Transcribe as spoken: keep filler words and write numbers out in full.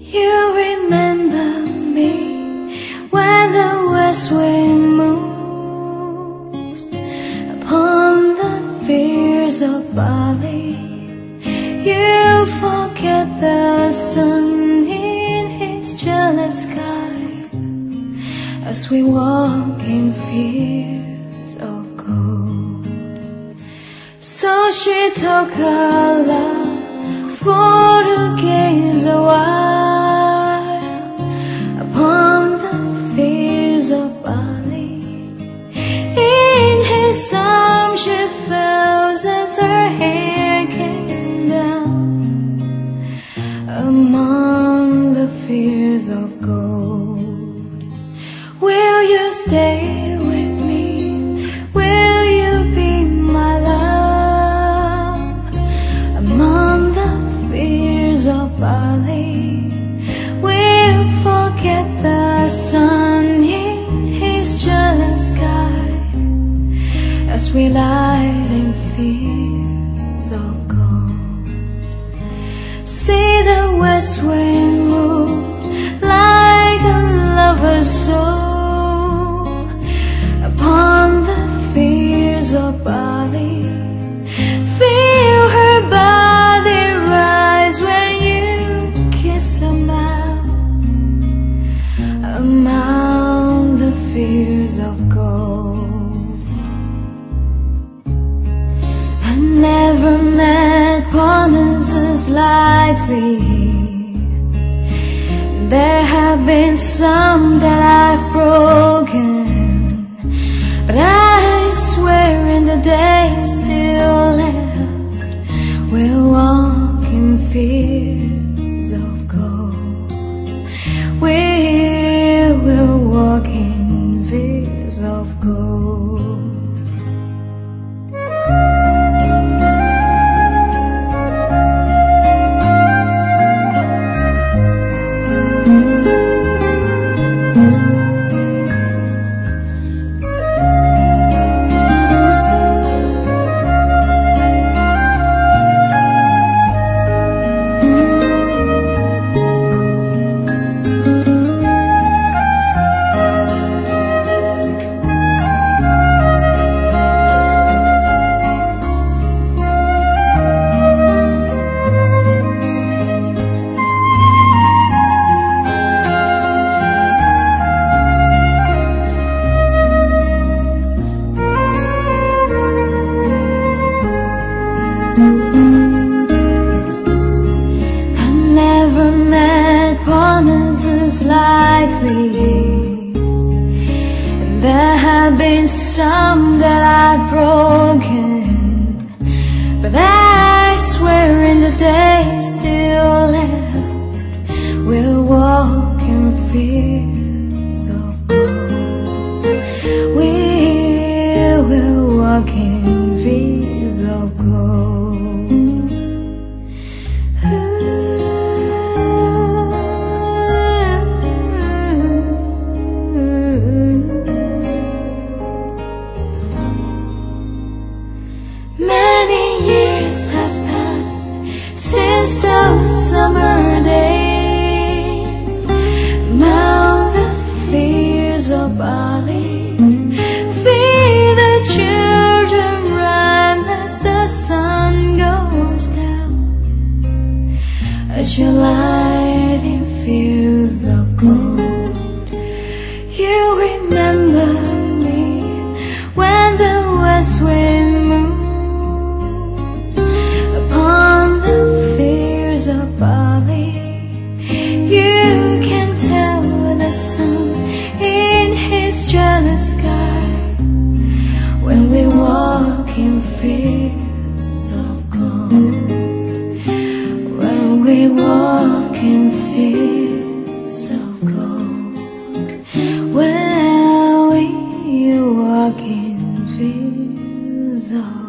You remember me when the west wind moves upon the fields of Bali. You forget the sun in his jealous sky as we walk in fields of gold. So she took her love for to gaze a while upon the fields of Bali. In his arms she felt as her hair came down among the fields of gold. Will you stay with me? Will you be my love among the fields of Bali? We'll forget the sun in his jealous sky as we light in fields of gold. See the west wind move like a lover's soul upon the fields of Bali. Feel her body rise when you kiss her mouth among the fields of gold. I never met promises lightly. There have been some that I've broken, but I swear in the days still left we'll walk in fields of gold. We will walk in fields of gold. Lightly, and there have been some that I've broken, but I swear in the days still left we'll walk in fields of gold. We will walk in fields of gold. Since those summer days among the fields of Bali, feel the children run as the sun goes down, as you light in fields of gold. You remember me when the west wind moves upon the fields of Bali. You can tell the sun in his jealous sky when we walk in fields of gold. When we walk in fields of gold. When we walk in fields of